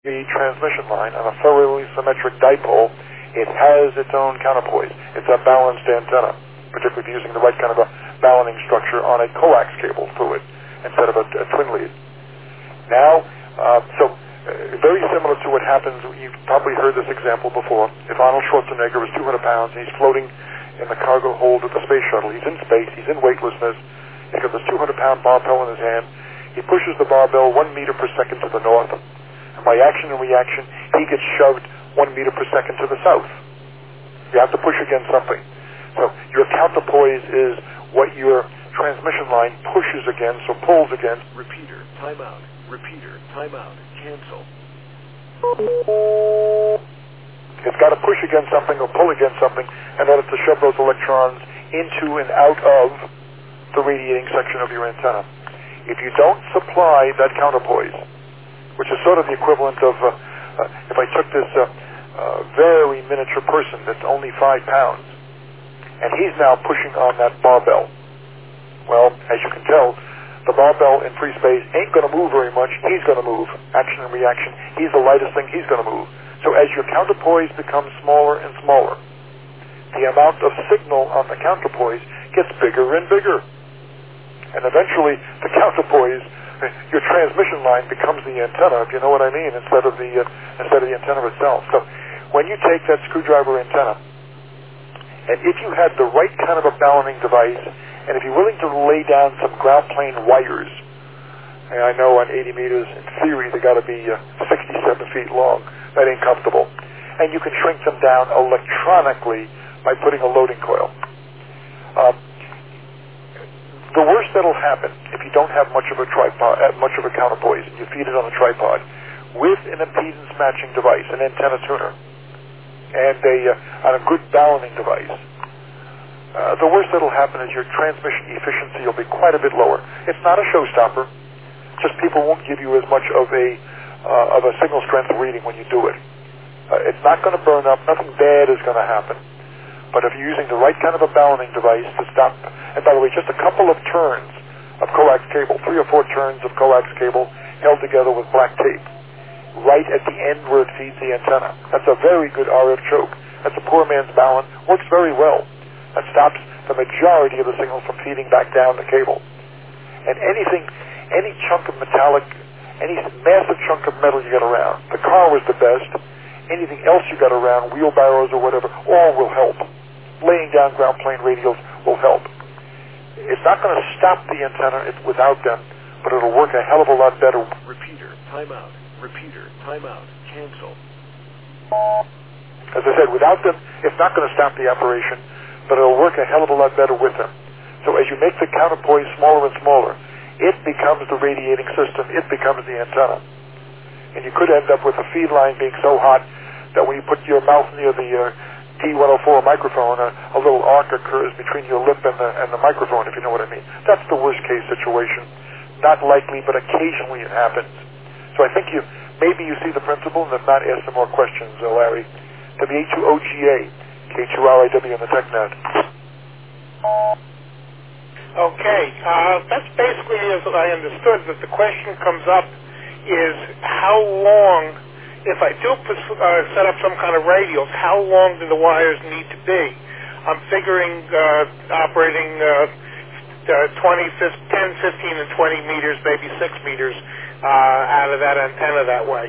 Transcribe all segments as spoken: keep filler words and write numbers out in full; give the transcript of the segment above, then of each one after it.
the transmission line on a thoroughly symmetric dipole, it has its own counterpoise. It's a balanced antenna, particularly if you're using the right kind of a balancing structure on a coax cable through it instead of a, a twin lead. Now, uh, so uh, very similar to what happens, you've probably heard this example before. If Arnold Schwarzenegger is two hundred pounds and he's floating in the cargo hold of the space shuttle, he's in space, he's in weightlessness, he's got this two hundred pound barbell in his hand, he pushes the barbell one meter per second to the north, and by action and reaction, he gets shoved one meter per second to the south. You have to push against something. So your counterpoise is what your transmission line pushes against or pulls against. Repeater, timeout. Repeater, timeout. Cancel. It's got to push against something or pull against something in order to shove those electrons into and out of the radiating section of your antenna. If you don't supply that counterpoise, which is sort of the equivalent of, uh, uh, if I took this uh, uh, very miniature person that's only five pounds, and he's now pushing on that barbell. Well, as you can tell, the barbell in free space ain't going to move very much. He's going to move. Action and reaction. He's the lightest thing. He's going to move. So as your counterpoise becomes smaller and smaller, the amount of signal on the counterpoise gets bigger and bigger. And eventually, the counterpoise, your transmission line becomes the antenna, if you know what I mean, instead of the uh, instead of the antenna itself. So when you take that screwdriver antenna, and if you had the right kind of a balancing device, and if you're willing to lay down some ground plane wires, and I know on eighty meters, in theory, they got to be uh, sixty-seven feet long. That ain't comfortable. And you can shrink them down electronically by putting a loading coil. Um, the worst that'll happen if you don't have much of a tripod, uh, much of a counterpoise, and you feed it on a tripod with an impedance matching device, an antenna tuner, and a uh, on a good balancing device. Uh, the worst that'll happen is your transmission efficiency will be quite a bit lower. It's not a showstopper. Just people won't give you as much of a uh, of a signal strength reading when you do it. Uh, it's not going to burn up. Nothing bad is going to happen. But if you're using the right kind of a balancing device to stop, and by the way, just a couple of turns of coax cable, three or four turns of coax cable held together with black tape, right at the end where it feeds the antenna. That's a very good R F choke. That's a poor man's balance. Works very well. That stops the majority of the signal from feeding back down the cable. And anything, any chunk of metallic, any massive chunk of metal you got around, the car was the best. Anything else you got around, wheelbarrows or whatever, all will help. Laying down ground plane radials will help. It's not going to stop the antenna without them, but it'll work a hell of a lot better. Repeater, timeout. Repeater, timeout. Cancel. As I said, without them, it's not going to stop the operation, but it'll work a hell of a lot better with them. So as you make the counterpoise smaller and smaller, it becomes the radiating system. It becomes the antenna. And you could end up with a feed line being so hot that when you put your mouth near the uh, D one oh four microphone, a, a little arc occurs between your lip and the, and the microphone, if you know what I mean. That's the worst case situation. Not likely, but occasionally it happens. So I think you maybe you see the principle, and if not, ask some more questions, uh, Larry. W A two O G A, K two R I W on the TechNet. Okay, uh, that's basically as I understood, that the question comes up is how long, if I do uh, set up some kind of radials, how long do the wires need to be? I'm figuring uh, operating uh, uh, twenty, ten, fifteen, and twenty meters, maybe six meters uh, out of that antenna that way.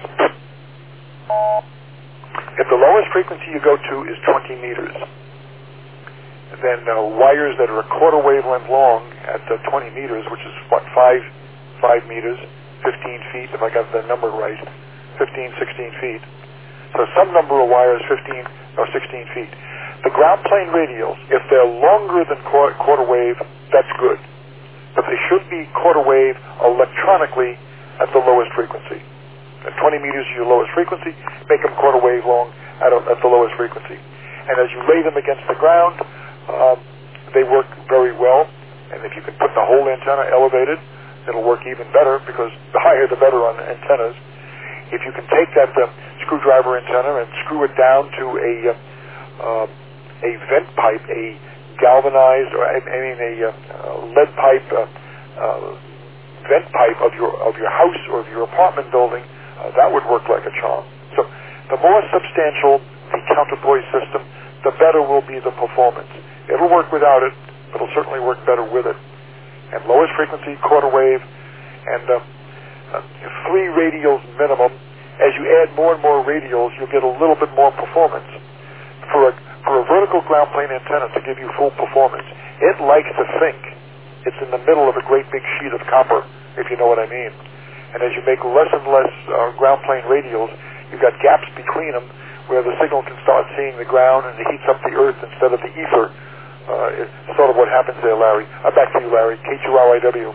If the lowest frequency you go to is twenty meters, then uh, wires that are a quarter wavelength long at uh, twenty meters, which is what, five, five meters, fifteen feet, if I got the number right, fifteen, sixteen feet. So some number of wires, fifteen or sixteen feet. The ground plane radials, if they're longer than quarter, quarter wave, that's good. But they should be quarter wave electronically at the lowest frequency. At twenty meters is your lowest frequency, make them quarter wave long at, a, at the lowest frequency. And as you lay them against the ground, um, they work very well. And if you can put the whole antenna elevated, it'll work even better, because the higher the better on antennas. If you can take that uh, screwdriver antenna and screw it down to a uh, uh, a vent pipe, a galvanized, or I mean a uh, lead pipe uh, uh, vent pipe of your of your house or of your apartment building, Uh, that would work like a charm. So the more substantial the counterpoise system, the better will be the performance. It'll work without it, but it'll certainly work better with it. And lowest frequency, quarter wave, and uh, uh, three radials minimum. As you add more and more radials, you'll get a little bit more performance. For a, for a vertical ground plane antenna to give you full performance, it likes to think it's in the middle of a great big sheet of copper, if you know what I mean. And as you make less and less uh, ground plane radials, you've got gaps between them where the signal can start seeing the ground and it heats up the earth instead of the ether. Uh, it's sort of what happens there, Larry. Uh, back to you, Larry. K two R I W.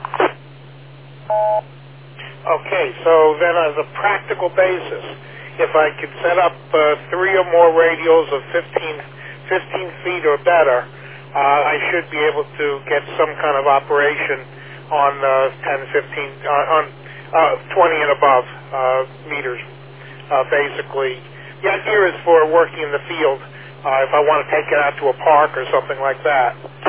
Okay, so then as a practical basis, if I could set up uh, three or more radios of fifteen, fifteen feet or better, uh, I should be able to get some kind of operation on uh, ten, fifteen, uh, on uh, twenty and above uh, meters, uh, basically. The idea is for working in the field, uh, if I want to take it out to a park or something like that.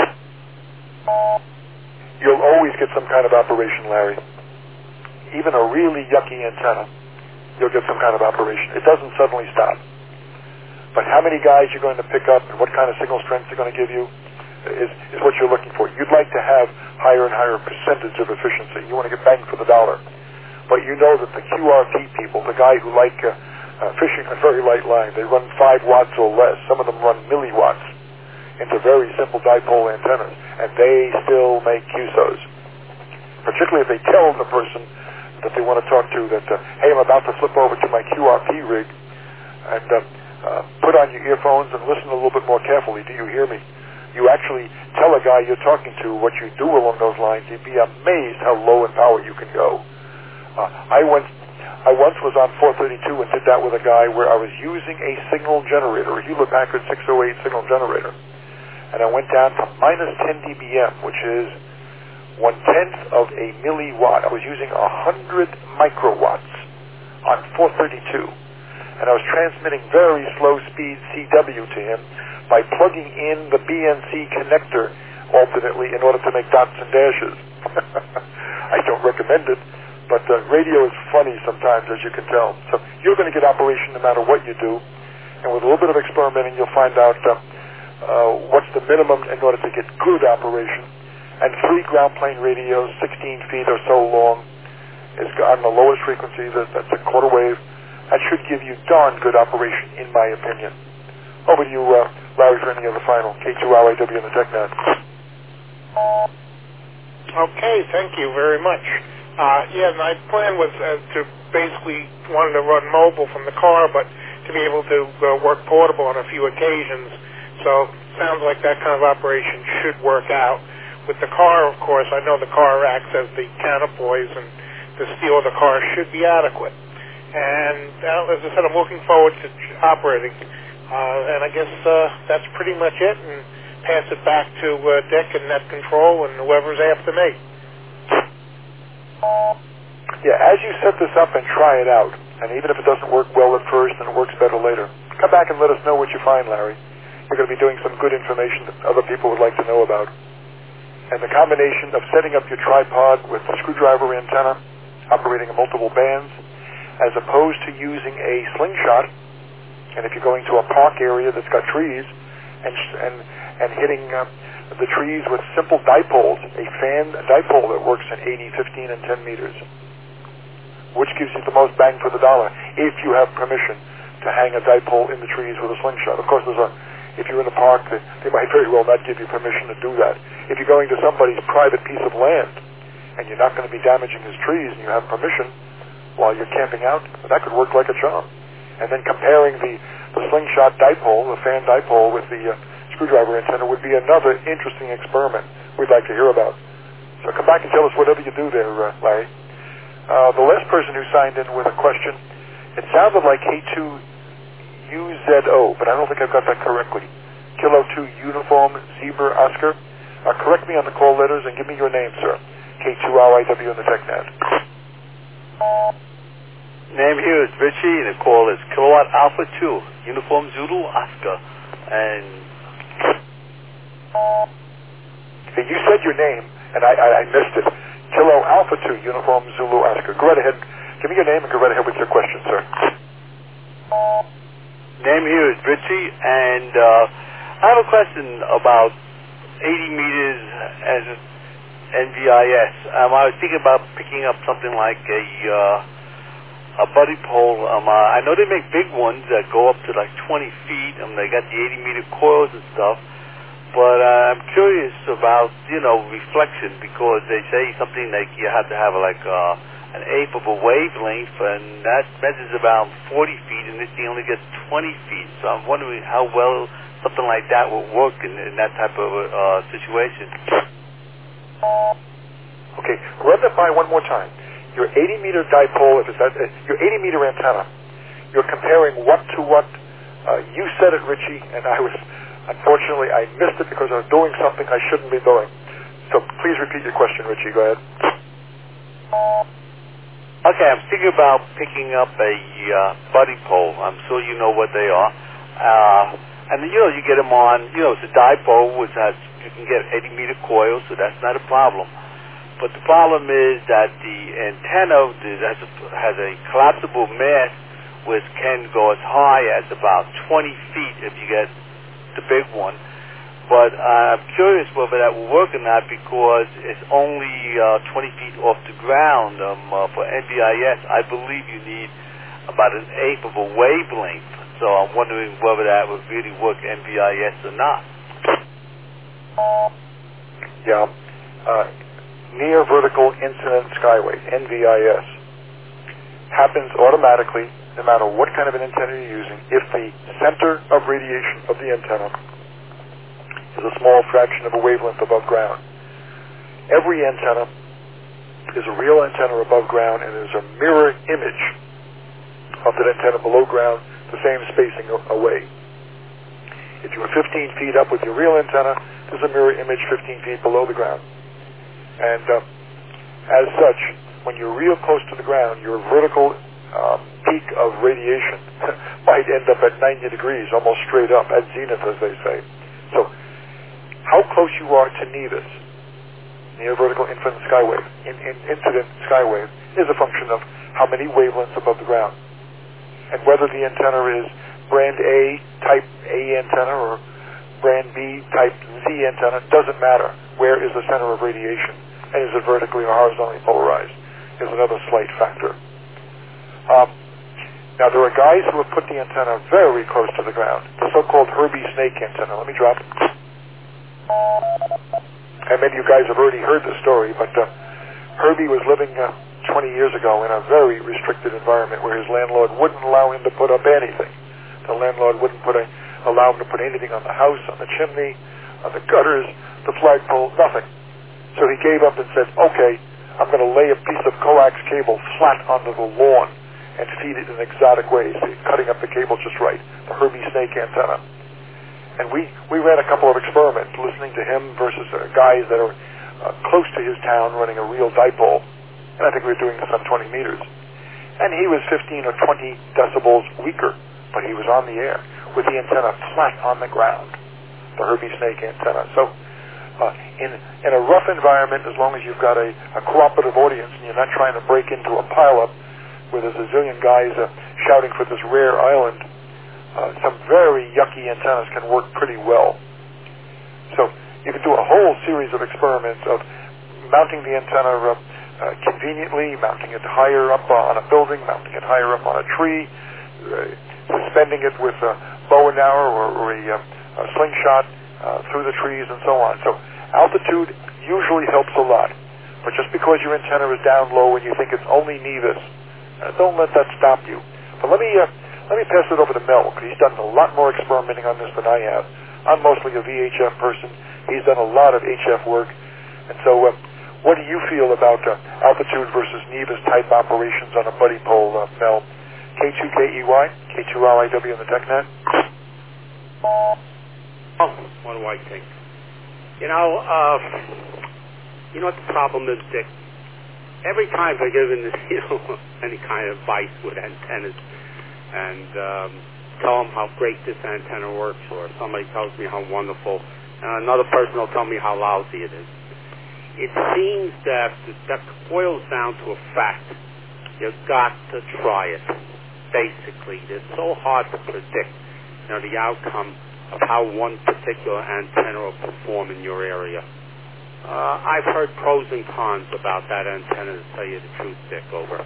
You'll always get some kind of operation, Larry. Even a really yucky antenna, you'll get some kind of operation. It doesn't suddenly stop. But how many guys you're going to pick up and what kind of signal strength they're going to give you is, is what you're looking for. You'd like to have higher and higher percentage of efficiency. You want to get bang for the dollar. But you know that the Q R T people, the guy who like uh, uh, fishing a very light line, they run five watts or less. Some of them run milliwatts into very simple dipole antennas, and they still make Q S Os. Particularly if they tell the person that they want to talk to that, uh, hey, I'm about to flip over to my Q R P rig, and uh, uh, put on your earphones and listen a little bit more carefully. Do you hear me? You actually tell a guy you're talking to what you do along those lines. You'd be amazed how low in power you can go. Uh, I went, I once was on four thirty-two and did that with a guy where I was using a signal generator, a Hewlett Packard six oh eight signal generator, and I went down to minus ten D B M, which is one-tenth of a milliwatt. I was using one hundred microwatts on four thirty-two, and I was transmitting very slow-speed C W to him by plugging in the B N C connector alternately in order to make dots and dashes. I don't recommend it, but uh, radio is funny sometimes, as you can tell. So you're going to get operation no matter what you do, and with a little bit of experimenting, you'll find out uh, uh, what's the minimum in order to get good operation. And three ground plane radios, sixteen feet or so long, is on the lowest frequency. That, that's a quarter wave. That should give you darn good operation, in my opinion. Over to you, uh, Larry, for any other final. K two R I W in the TechNet. Okay, thank you very much. Uh, yeah, my plan was uh, to basically wanted to run mobile from the car, but to be able to uh, work portable on a few occasions. So sounds like that kind of operation should work out. With the car, of course, I know the car acts as the counterpoise, and the steel of the car should be adequate. And uh, as I said, I'm looking forward to operating. Uh, and I guess uh, that's pretty much it. And pass it back to uh, Dick and Net Control and whoever's after me. Yeah, as you set this up and try it out, and even if it doesn't work well at first and it works better later, come back and let us know what you find, Larry. You're going to be doing some good information that other people would like to know about. And the combination of setting up your tripod with the screwdriver antenna, operating in multiple bands, as opposed to using a slingshot, and if you're going to a park area that's got trees, and and, and hitting uh, the trees with simple dipoles, a fan a dipole that works in eighty, fifteen, and ten meters, which gives you the most bang for the dollar, if you have permission to hang a dipole in the trees with a slingshot. Of course, there's a if you're in a park, they, they might very well not give you permission to do that. If you're going to somebody's private piece of land and you're not going to be damaging his trees and you have permission while you're camping out, that could work like a charm. And then comparing the, the slingshot dipole, the fan dipole, with the uh, screwdriver antenna would be another interesting experiment we'd like to hear about. So come back and tell us whatever you do there, uh, Larry. Uh, the last person who signed in with a question, it sounded like K two U Z O, but I don't think I've got that correctly. Kilo two Uniform Zebra Oscar. Uh, correct me on the call letters and give me your name, sir. K two R I W in the TechNet. Name here is Richie, and the call is Kilowatt Alpha two, Uniform Zulu Oscar. And you said your name, and I, I, I missed it. Kilo Alpha two, Uniform Zulu Oscar. Go right ahead. Give me your name and go right ahead with your question, sir. Name here is Richie, and uh, I have a question about eighty meters as N V I S. Um, I was thinking about picking up something like a uh, a buddy pole. Um, uh, I know they make big ones that go up to like twenty feet, and they got the eighty meter coils and stuff. But uh, I'm curious about, you know, reflection, because they say something like you have to have like uh, an eighth of a wavelength, and that measures about forty feet, and this thing only gets twenty feet. So I'm wondering how well something like that would work in, in that type of uh, situation. Okay, run that by one more time. Your eighty meter dipole, if it's that, uh, your eighty meter antenna, you're comparing what to what? Uh, you said it, Richie, and I was, unfortunately, I missed it because I was doing something I shouldn't be doing. So please repeat your question, Richie. Go ahead. Okay, I'm thinking about picking up a uh, buddy pole. I'm sure you know what they are. Uh, and, you know, you get them on, you know, it's a dipole, which has, you can get eighty meter coils, so that's not a problem. But the problem is that the antenna has a, has a collapsible mast, which can go as high as about twenty feet if you get the big one. But uh, I'm curious whether that will work or not, because it's only uh, twenty feet off the ground. Um, uh, for N V I S, I believe you need about an eighth of a wavelength. So I'm wondering whether that would really work N V I S or not. Yeah. Uh, near vertical incident skywave, N V I S, happens automatically no matter what kind of an antenna you're using if the center of radiation of the antenna is a small fraction of a wavelength above ground. Every antenna is a real antenna above ground, and there's a mirror image of that antenna below ground, the same spacing away. If you were fifteen feet up with your real antenna, there's a mirror image fifteen feet below the ground. And uh, as such, when you're real close to the ground, your vertical um, peak of radiation might end up at ninety degrees, almost straight up, at zenith, as they say. So how close you are to NEVIS, near vertical incident skywave, in, in, incident skywave, is a function of how many wavelengths above the ground. And whether the antenna is brand A, type A antenna, or brand B, type Z antenna, doesn't matter. Where is the center of radiation? And is it vertically or horizontally polarized? Is another slight factor. Um, now, there are guys who have put the antenna very close to the ground, the so-called Herbie snake antenna. Let me drop it. And many of you guys have already heard the story, but uh, Herbie was living uh, twenty years ago in a very restricted environment where his landlord wouldn't allow him to put up anything. The landlord wouldn't put a, allow him to put anything on the house, on the chimney, on the gutters, the flagpole, nothing. So he gave up and said, okay, I'm going to lay a piece of coax cable flat onto the lawn and feed it in exotic ways, cutting up the cable just right, the Herbie snake antenna. And we, we ran a couple of experiments, listening to him versus uh, guys that are uh, close to his town running a real dipole. And I think we were doing this on twenty meters. And he was fifteen or twenty decibels weaker, but he was on the air with the antenna flat on the ground, the Herbie snake antenna. So uh, in, in a rough environment, as long as you've got a, a cooperative audience and you're not trying to break into a pileup where there's a zillion guys uh, shouting for this rare island, Uh, some very yucky antennas can work pretty well. So you can do a whole series of experiments of mounting the antenna uh, uh, conveniently, mounting it higher up uh, on a building, mounting it higher up on a tree, uh, suspending it with a bow and arrow or, or a, uh, a slingshot uh, through the trees and so on. So altitude usually helps a lot. But just because your antenna is down low and you think it's only NEVIS, uh, don't let that stop you. But let me... Uh, Let me pass it over to Mel, because he's done a lot more experimenting on this than I have. I'm mostly a V H F person. He's done a lot of H F work. And so uh, what do you feel about uh, altitude versus NEVIS type operations on a buddy pole, uh, Mel? K two K E Y, K two R I W in the TechNet? Oh, what do I think? You know, uh, you know what the problem is, Dick? Every time I give in this, you know, any kind of advice with antennas, and um, tell them how great this antenna works, or somebody tells me how wonderful, and another person will tell me how lousy it is. It seems that that boils down to a fact You've got to try it. Basically, it's so hard to predict, you know, the outcome of how one particular antenna will perform in your area. Uh, I've heard pros and cons about that antenna, to tell you the truth, Dick. Over.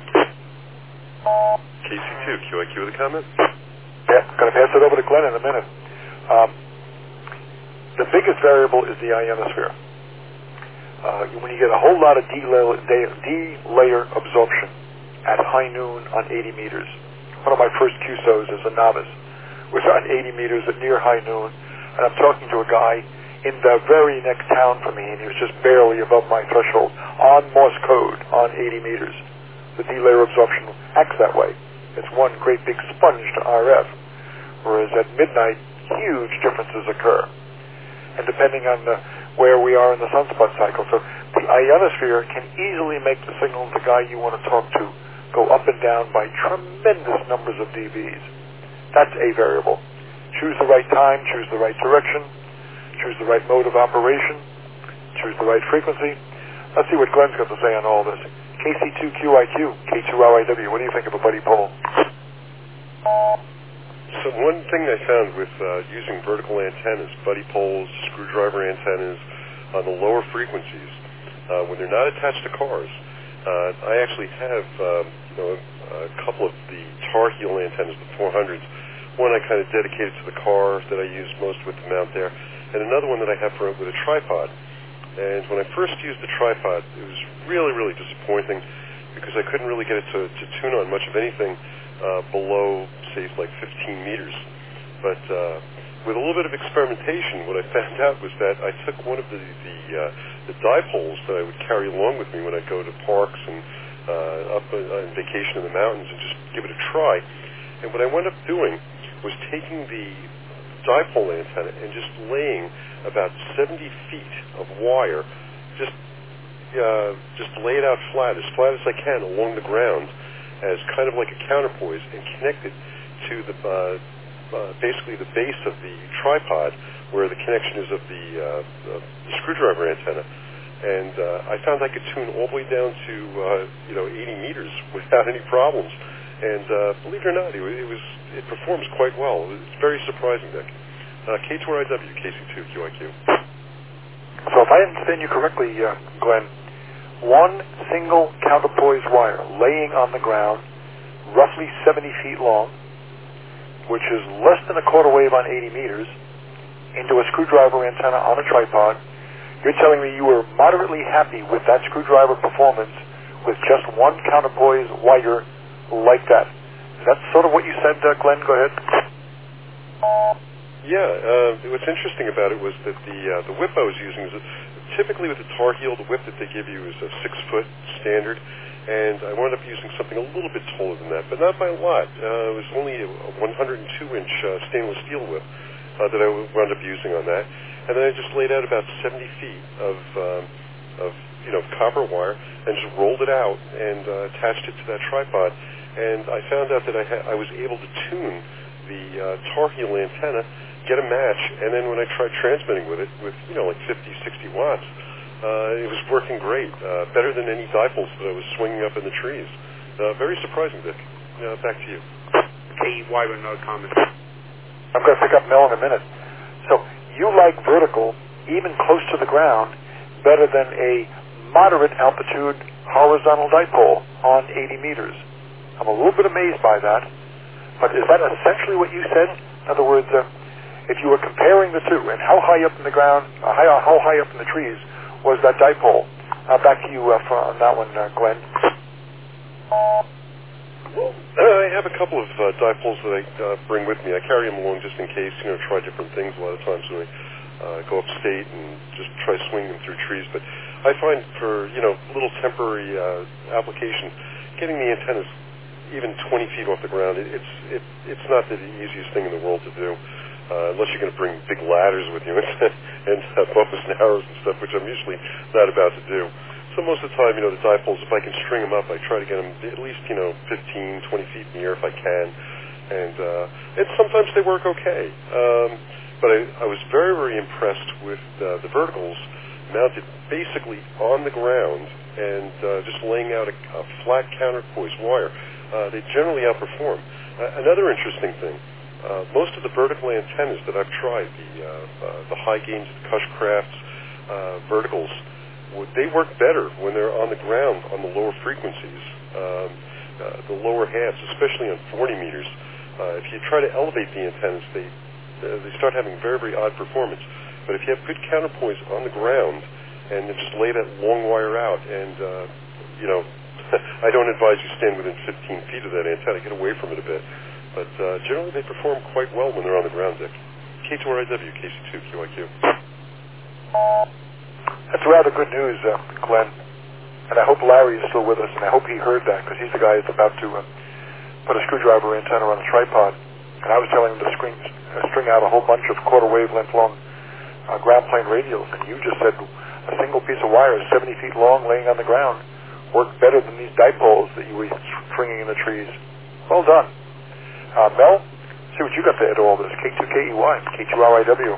K C two, Q I Q with a comment? Yeah, I'm going to pass it over to Glenn in a minute. Um, the biggest variable is the ionosphere. Uh, when you get a whole lot of D-layer, D-layer absorption at high noon on eighty meters. One of my first Q S Os as a novice was on eighty meters at near high noon, and I'm talking to a guy in the very next town from me, and he was just barely above my threshold on Morse code on eighty meters. The D-layer absorption acts that way. It's one great big sponge to R F, whereas at midnight, huge differences occur. And depending on the, where we are in the sunspot cycle, so the ionosphere can easily make the signal of the guy you want to talk to go up and down by tremendous numbers of dBs. That's a variable. Choose the right time, choose the right direction, choose the right mode of operation, choose the right frequency. Let's see what Glenn's got to say on all this. K C two Q I Q, K two R I W, what do you think of a buddy pole? So one thing I found with uh, using vertical antennas, buddy poles, screwdriver antennas on the lower frequencies, uh, when they're not attached to cars, uh, I actually have um, you know, a couple of the Tar Heel antennas, the four hundreds. One I kind of dedicated to the car that I use most with the mount there, and another one that I have for with a tripod. And when I first used the tripod, it was really, really disappointing because I couldn't really get it to, to tune on much of anything uh, below, say, like fifteen meters. But uh, with a little bit of experimentation, what I found out was that I took one of the the, uh, the dipoles that I would carry along with me when I go to parks and uh, up on vacation in the mountains and just give it a try. And what I wound up doing was taking the dipole antenna and just laying about seventy feet of wire, just uh, just lay it out flat, as flat as I can along the ground, as kind of like a counterpoise, and connect it to the uh, uh, basically the base of the tripod, where the connection is of the, uh, the screwdriver antenna. And uh, I found I could tune all the way down to uh, you know eighty meters without any problems. And uh, believe it or not, it, it was it performs quite well. It's very surprising, Dick. Uh, K two R I W, K C two Q I Q. So if I understand you correctly, uh, Glenn, one single counterpoise wire laying on the ground, roughly seventy feet long, which is less than a quarter wave on eighty meters, into a screwdriver antenna on a tripod. You're telling me you were moderately happy with that screwdriver performance with just one counterpoise wire like that. Is that sort of what you said, uh, Glenn? Go ahead. Yeah, uh, what's interesting about it was that the uh, the whip I was using is a, typically with the Tar Heel, the whip that they give you is a six foot standard, and I wound up using something a little bit taller than that, but not by a lot. Uh, it was only a one hundred two inch uh, stainless steel whip uh, that I wound up using on that, and then I just laid out about seventy feet of um, of you know copper wire and just rolled it out and uh, attached it to that tripod, and I found out that I ha- I was able to tune the uh, Tar Heel antenna, get a match, and then when I tried transmitting with it, with, you know, like fifty, sixty watts, uh, it was working great, uh, better than any dipoles that I was swinging up in the trees. Uh, very surprising, Dick. Uh, back to you. K Y with no comment. I'm going to pick up Mel in a minute. So you like vertical, even close to the ground, better than a moderate altitude horizontal dipole on eighty meters. I'm a little bit amazed by that, but is that essentially what you said? In other words, uh, if you were comparing the two, and how high up in the ground, uh, high, how high up in the trees was that dipole? Uh, back to you uh, for, on that one, uh, Glenn. Well, uh, I have a couple of uh, dipoles that I uh, bring with me. I carry them along just in case, you know, try different things a lot of times when I uh, go upstate and just try swinging them through trees. But I find for, you know, little temporary uh, application, getting the antennas even twenty feet off the ground, it, it's it, it's not the easiest thing in the world to do, uh, unless you're going to bring big ladders with you and, and uh, bumpers and arrows and stuff, which I'm usually not about to do. So most of the time, you know, the dipoles, if I can string them up, I try to get them at least, you know, fifteen, twenty feet in the air if I can, and uh, and sometimes they work okay. Um, but I, I was very, very impressed with uh, the verticals mounted basically on the ground and uh, just laying out a, a flat counterpoise wire, uh, they generally outperform. Uh, another interesting thing, uh, most of the vertical antennas that I've tried, the uh, uh, the high gains, the Cushcrafts, uh, verticals, they work better when they're on the ground on the lower frequencies, um, uh, the lower halves, especially on forty meters. Uh, if you try to elevate the antennas, they uh, they start having very, very odd performance. But if you have good counterpoise on the ground and then just lay that long wire out, and, uh, you know, I don't advise you stand within fifteen feet of that antenna. Get away from it a bit. But uh, generally they perform quite well when they're on the ground, Dick. K two R I W, K C two Q I Q. That's rather good news, uh, Glenn. And I hope Larry is still with us, and I hope he heard that, because he's the guy that's about to uh, put a screwdriver antenna on a tripod. And I was telling him to string, uh, string out a whole bunch of quarter wavelength long uh, ground plane radials, and you just said a single piece of wire seventy feet long laying on the ground worked better than these dipoles that you were stringing in the trees. Well done. Uh, Mel, see what you got to add to all this. K two K E Y, K two R I W.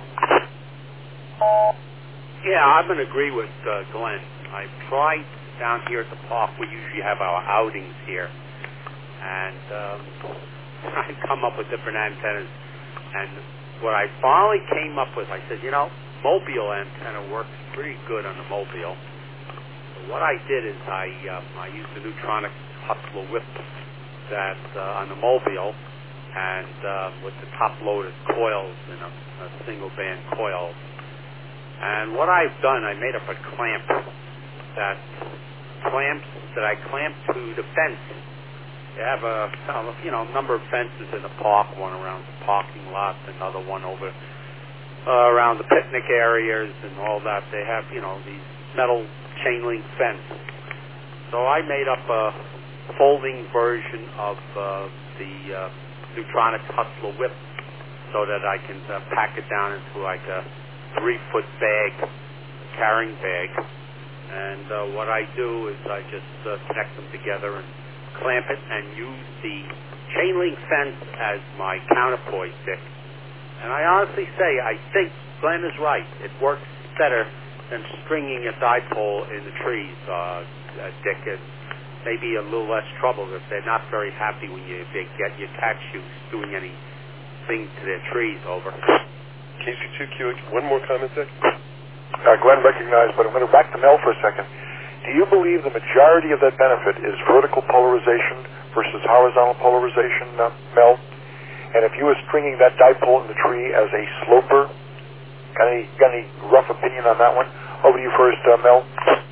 Yeah, I'm going to agree with uh, Glenn. I've tried down here at the park. We usually have our outings here. And um, I come up with different antennas. And what I finally came up with, I said, you know, mobile antenna works pretty good on the mobile. So what I did is I um, I used the Neutronic Hustler whip that uh, on the mobile, and uh, with the top-loaded coils in a, a single-band coil. And what I've done, I made up a clamp that clamps that I clamp to the fence. You have a you know number of fences in the park, one around the parking lot, another one over uh, around the picnic areas and all that. They have you know these metal chain link fence. So I made up a folding version of uh, the uh, Neutronic Hustler whip, so that I can uh, pack it down into like a three-foot bag, carrying bag. And uh, what I do is I just uh, connect them together and clamp it and use the chain link fence as my counterpoise stick. And I honestly say, I think Glenn is right. It works better than stringing a dipole in the trees, uh, uh, Dick. It's maybe a little less trouble if they're not very happy when you they get your cashews doing anything to their trees over. K C two Q, one more comment, Dick? Uh, Glenn recognized, but I'm going to back to Mel for a second. Do you believe the majority of that benefit is vertical polarization versus horizontal polarization, uh, Mel? And if you were stringing that dipole in the tree as a sloper, got any, got any rough opinion on that one? Over to you first, uh, Mel.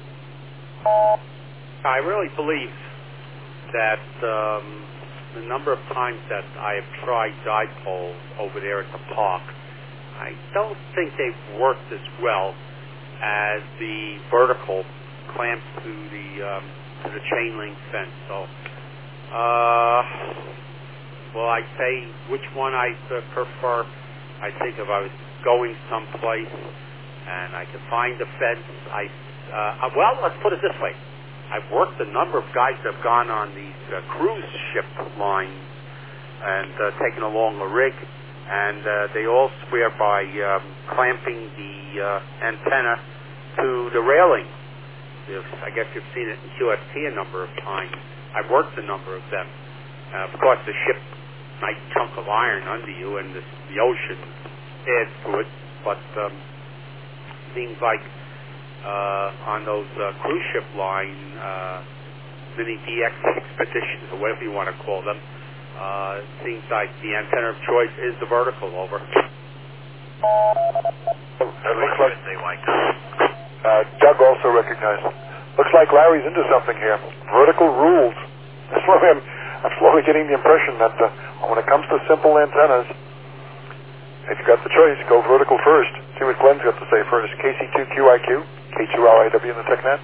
I really believe that um, the number of times that I have tried dipoles over there at the park, I don't think they've worked as well as the vertical clamps to the um, to the chain link fence. So, uh, well, I say which one I uh, prefer. I think if I was going someplace and I could find a fence, I uh, well, let's put it this way: I've worked a number of guys that have gone on these uh, cruise ship lines and uh, taken along a rig. And uh, they all swear by um, clamping the uh, antenna to the railing. If, I guess you've seen it in Q S T a number of times. I've worked a number of them. Uh, of course, the ship, nice chunk of iron under you, and the, the ocean adds to it. But um, seems like uh, on those uh, cruise ship line, uh, mini D X expeditions, or whatever you want to call them, Uh, it seems like the antenna of choice is the vertical over. It looks like they like uh, Doug also recognized. Looks like Larry's into something here. Vertical rules. That's why I'm, I'm slowly getting the impression that uh, when it comes to simple antennas, if you've got the choice, go vertical first. See what Glenn's got to say first. K C two Q I Q, K two R I W in the TechNet.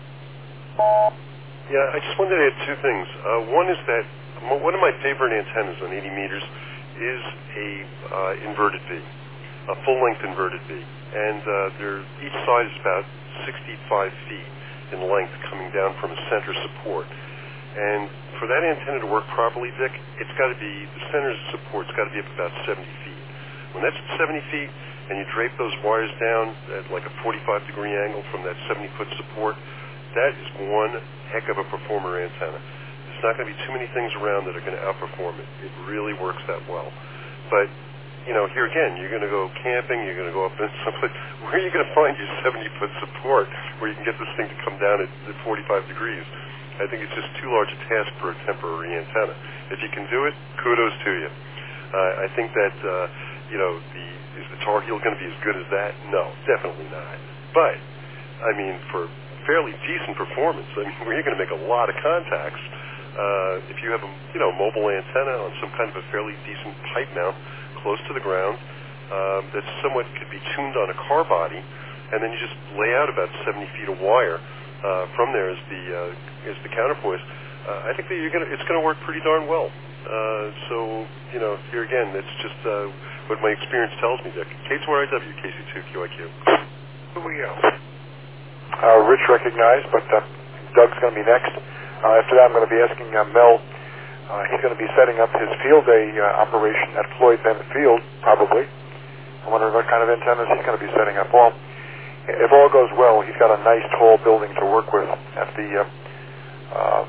Yeah, I just wanted to add two things. Uh, one is that one of my favorite antennas on eighty meters is a uh, inverted V, a full-length inverted V. And uh, they're, each side is about sixty-five feet in length coming down from a center support. And for that antenna to work properly, Dick, it's got to be, the center support's got to be up about seventy feet. When that's at seventy feet, and you drape those wires down at like a forty-five degree angle from that seventy foot support, that is one heck of a performer antenna. There's not going to be too many things around that are going to outperform it. It really works that well. But, you know, here again, you're going to go camping, you're going to go up in someplace, where are you going to find your seventy foot support where you can get this thing to come down at, at forty-five degrees? I think it's just too large a task for a temporary antenna. If you can do it, kudos to you. Uh, I think that, uh, you know, the, is the Tar Heel going to be as good as that? No, definitely not. But, I mean, for fairly decent performance, I mean, where you're going to make a lot of contacts, uh, if you have a, you know, mobile antenna on some kind of a fairly decent pipe mount close to the ground, um, that somewhat could be tuned on a car body, and then you just lay out about seventy feet of wire uh, from there as the uh, as the counterpoise. Uh, I think that you're gonna it's going to work pretty darn well. Uh, so you know, here again, it's just uh, what my experience tells me. Dick. K two R I W, K C two Q I Q. Here we go. Uh, Rich recognized, but uh, Doug's going to be next. Uh, after that, I'm going to be asking uh, Mel. Uh, he's going to be setting up his field day uh, operation at Floyd Bennett Field, probably. I wonder what kind of antennas he's going to be setting up. Well, if all goes well, he's got a nice tall building to work with at the uh, uh,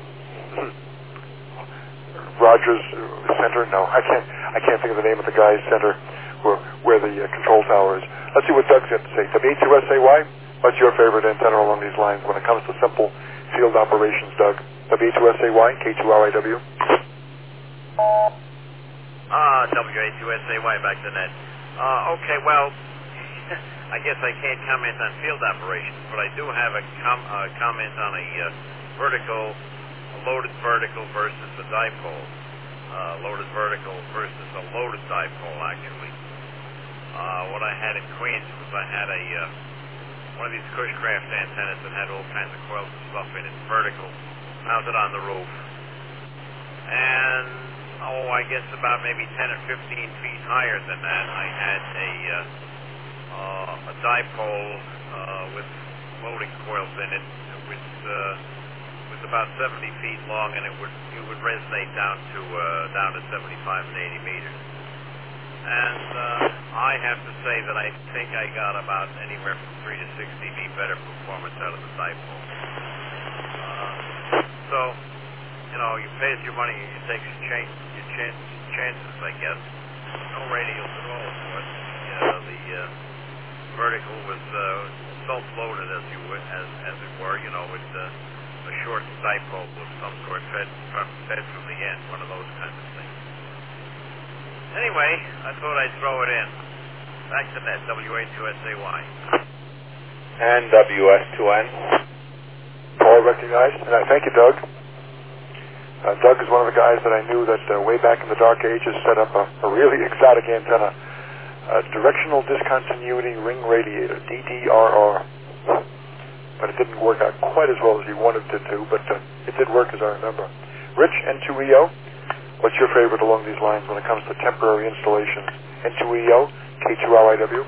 Rogers Center. No, I can't. I can't think of the name of the guy's center where where the uh, control tower is. Let's see what Doug's got to say. W two S A Y. What's your favorite antenna along these lines when it comes to simple field operations, Doug? W two S A Y, K two R I W. Ah, W A two S A Y, back to net. Uh, okay, well, I guess I can't comment on field operations, but I do have a com- uh, comment on a uh, vertical, a loaded vertical versus a dipole. Uh, loaded vertical versus a loaded dipole, actually. Uh, what I had in Queens was I had a uh, one of these Cushcraft antennas that had all kinds of coils and stuff in it, vertical, mounted on the roof. And, oh, I guess about maybe ten or fifteen feet higher than that, I had a uh, uh, a dipole uh, with loading coils in it, which uh, was about seventy feet long, and it would it would resonate down to uh, down to seventy-five and eighty meters. And uh, I have to say that I think I got about anywhere from three to six dB better performance out of the dipole. Uh, so, you know, you pay your money, you take your, chance, your chance, chances, I guess. No radials at all, of course. You know, the uh, vertical was uh, self-loaded, as you would, as as it were. You know, with uh, a short dipole of some sort fed from fed from the end, one of those kinds of things. Anyway, I thought I'd throw it in. Back to net, W A two S A Y. And W S two N. All recognized. And I thank you, Doug. Uh, Doug is one of the guys that I knew that uh, way back in the dark ages set up a, a really exotic antenna, a directional discontinuity ring radiator, D D R R. But it didn't work out quite as well as he wanted it to, but uh, it did work as I remember. Rich, N two E O. What's your favorite along these lines when it comes to temporary installations? N two E O, K two R I W.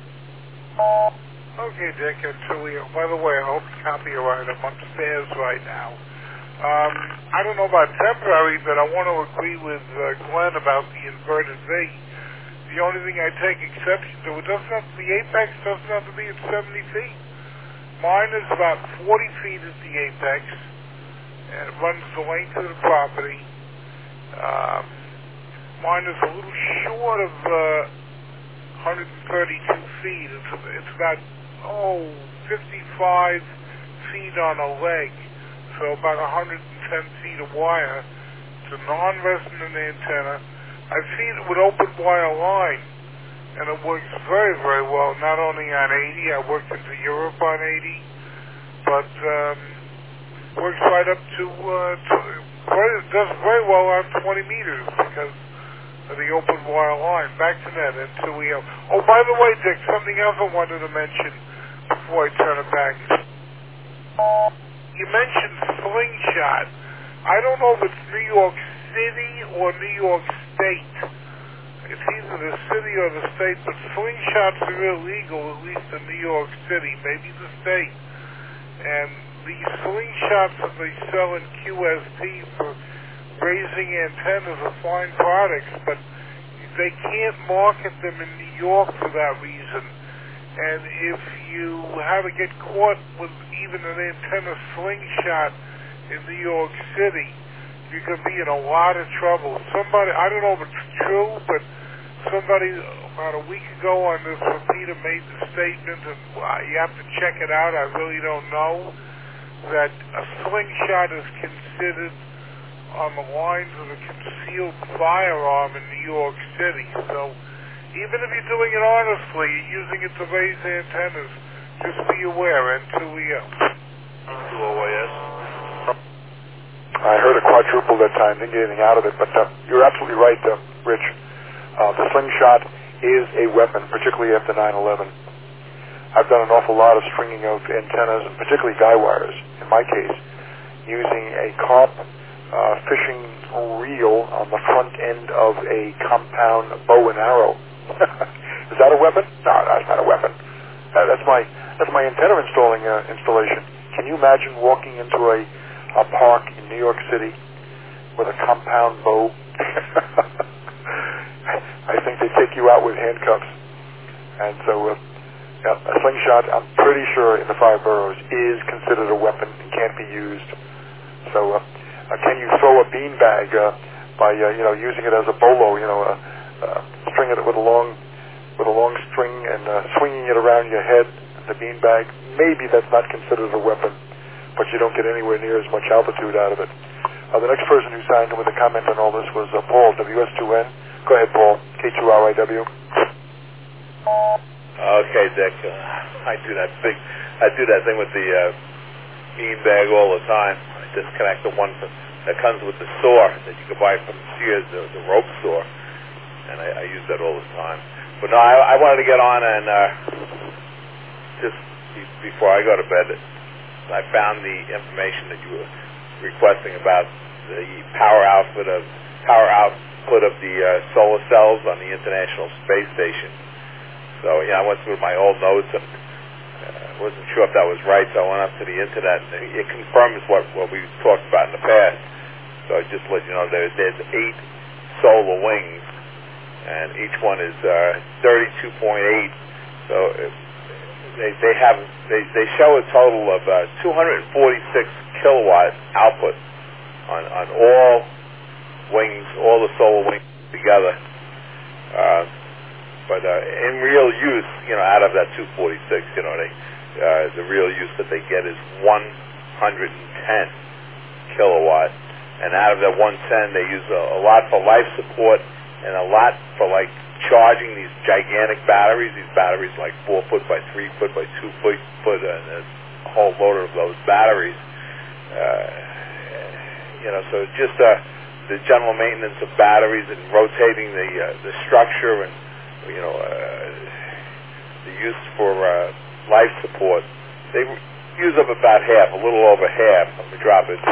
Okay, Dick, N two E O. By the way, I hope you copy it right. I'm upstairs right now. Um, I don't know about temporary, but I want to agree with uh, Glenn about the inverted V. The only thing I take exception to, it doesn't have to be apex, doesn't have to be at seventy feet. Mine is about forty feet at the apex, and it runs the length of the property. Um, mine is a little short of uh, one hundred thirty-two feet. It's, it's about, oh, fifty-five feet on a leg, so about one hundred ten feet of wire. It's a non-resonant antenna. I've seen it with open wire line, and it works very, very well, not only on eighty. I worked into Europe on eighty, but um, works right up to, uh, to very, does very well on twenty meters because of the open wire line. Back to that, N two E O. Oh, by the way, Dick, something else I wanted to mention before I turn it back. You mentioned Slingshot. I don't know if it's New York City or New York State. It's either the city or the state, but Slingshots are illegal, at least in New York City, maybe the state. And these Slingshots that they sell in Q S T for raising antennas are fine products, but they they can't market them in New York for that reason. And if you have to get caught with even an antenna slingshot in New York City, you can be in a lot of trouble. Somebody, I don't know if it's true, but somebody about a week ago on this repeater made the statement, and uh, you have to check it out, I really don't know, that a slingshot is considered on the lines of a concealed firearm in New York City. So even if you're doing it honestly, you're using it to raise antennas, just be aware, N two E L. two O S. I heard a quadruple that time, didn't get anything out of it, but uh, you're absolutely right, uh, Rich. Uh, the slingshot is a weapon, particularly after nine eleven. I've done an awful lot of stringing of antennas, and particularly guy wires, in my case, using a carp uh, fishing reel on the front end of a compound bow and arrow. Is that a weapon? No, that's not a weapon. Uh, that's my that's my antenna installing uh, installation. Can you imagine walking into a, a park in New York City with a compound bow? I think they take you out with handcuffs. And so uh, yeah, a slingshot, I'm pretty sure in the five boroughs, is considered a weapon and can't be used. So uh, uh, can you throw a beanbag uh, by uh, you know using it as a bolo? You know, uh, uh, stringing it with a long with a long string and uh, swinging it around your head, the beanbag. Maybe that's not considered a weapon, but you don't get anywhere near as much altitude out of it. Uh, the next person who signed in with a comment on all this was uh, Paul, W S two N. Go ahead, Paul. K two R I W. Okay, Dick. Uh, I do that big. I do that thing with the uh, beanbag all the time. I disconnect the one from, that comes with the saw that you can buy from Sears, the, the rope saw, and I, I use that all the time. But no, I, I wanted to get on and uh, just be, before I go to bed, I found the information that you were requesting about the power output of power output of the uh, solar cells on the International Space Station. So yeah, I went through my old notes and uh, wasn't sure if that was right. So I went up to the internet and it, it confirms what what we talked about in the past. So I just let you know there, there's eight solar wings, and each one is uh, thirty-two point eight. So it, they they have they they show a total of uh, two hundred forty-six kilowatt output on on all wings, all the solar wings together. Uh, but uh, in real use, you know, out of that two forty-six, you know, they uh, the real use that they get is one hundred ten kilowatt, and out of that one ten, they use a, a lot for life support and a lot for like charging these gigantic batteries. These batteries like four foot by three foot by two foot, foot and a whole load of those batteries. Uh, you know, so just uh, the general maintenance of batteries and rotating the uh, the structure and you know uh, the use for uh, life support. They use up about half, a little over half. Let me drop it,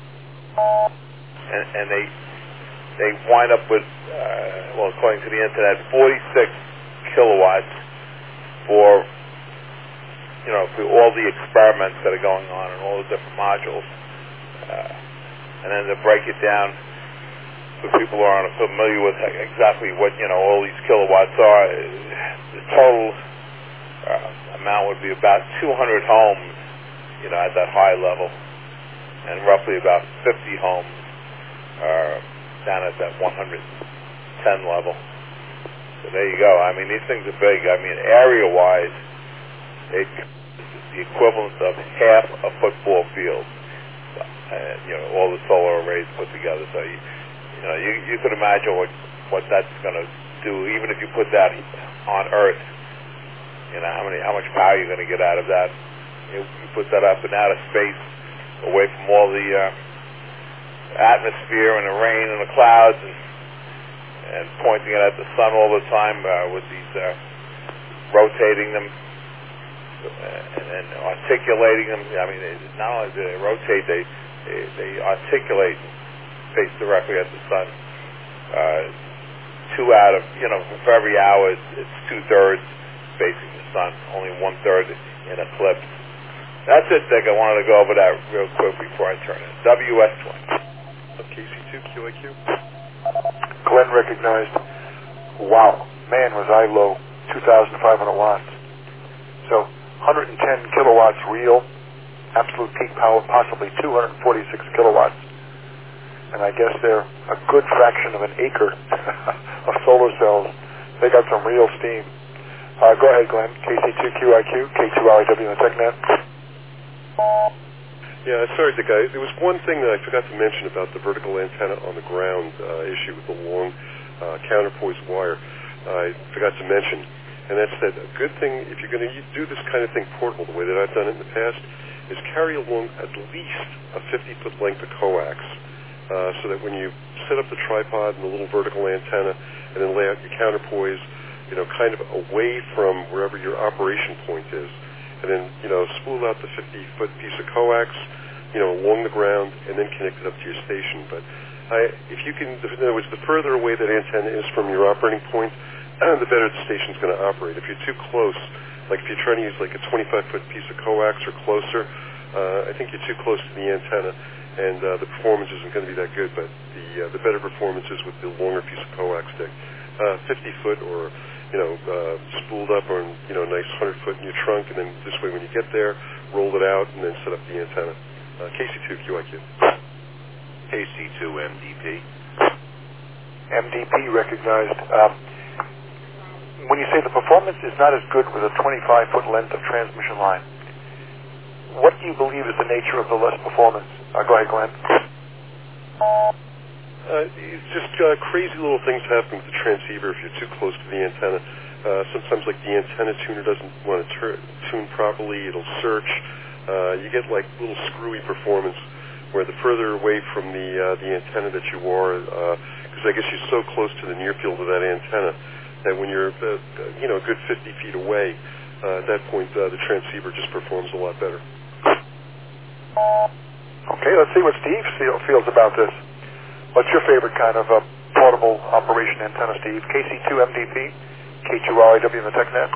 and, and they they wind up with uh, well, according to the internet, forty-six kilowatts for you know for all the experiments that are going on and all the different modules. Uh, and then to break it down for people who aren't familiar with exactly what you know all these kilowatts are, the total uh, amount would be about two hundred homes, you know, at that high level, and roughly about fifty homes are down at that one hundred ten level. So there you go. I mean, these things are big. I mean, area-wise, it's the equivalent of half a football field. And, you know, all the solar arrays put together. So, you, you know, you, you could imagine what, what that's going to do, even if you put that on Earth. You know, how many, how much power you're going to get out of that. You, you put that up and out of space, away from all the uh, atmosphere and the rain and the clouds, and, and pointing it at the sun all the time uh, with these, uh, rotating them and, and articulating them. I mean, they, not only do they rotate, they They, they articulate and face directly at the sun. Uh, two out of, you know, for every hour, it's, it's two-thirds facing the sun, only one-third in eclipse. That's it, Dick. I wanted to go over that real quick before I turn it. W S twenty. K C two, Q A Q. Glenn recognized. wow, man, was I low, two thousand five hundred watts. So one hundred ten kilowatts real, absolute peak power, possibly two hundred forty-six kilowatts. And I guess they're a good fraction of an acre of solar cells. They got some real steam. Uh, go ahead, Glenn. K C two Q I Q, K two R I W in the TechNet. Yeah, sorry, Dick. I, there was one thing that I forgot to mention about the vertical antenna on the ground uh, issue with the long uh, counterpoise wire. I forgot to mention, and that's that a good thing, if you're going to do this kind of thing portable, the way that I've done it in the past, is carry along at least a fifty-foot length of coax, uh, so that when you set up the tripod and the little vertical antenna and then lay out your counterpoise, you know, kind of away from wherever your operation point is, and then, you know, spool out the fifty-foot piece of coax, you know, along the ground, and then connect it up to your station. But I, if you can, in other words, the further away that antenna is from your operating point, the better the station's going to operate. If you're too close, like if you're trying to use like a twenty-five foot piece of coax or closer, uh, I think you're too close to the antenna, and uh, the performance isn't going to be that good. But the uh, the better performance is with the longer piece of coax stick, uh, fifty foot or, you know, uh, spooled up or, you know, nice one hundred foot in your trunk, and then this way when you get there, roll it out and then set up the antenna. Uh, K C two Q I Q. K C two M D P. M D P recognized. Um, when you say the performance is not as good with a twenty-five foot length of transmission line, what do you believe is the nature of the less performance? Uh, go ahead, Glenn. Uh, it's just uh, crazy little things happen with the transceiver if you're too close to the antenna. Uh, sometimes, like, the antenna tuner doesn't want to tur- tune properly. It'll search. Uh, you get, like, little screwy performance where the further away from the uh, the antenna that you are, because uh, I guess you're so close to the near field of that antenna that when you're, uh, you know, a good fifty feet away, uh, at that point, uh, the transceiver just performs a lot better. Okay, let's see what Steve feel, feels about this. What's your favorite kind of uh, portable operation antenna, Steve? K C two M D P, K two R I W in the TechNet.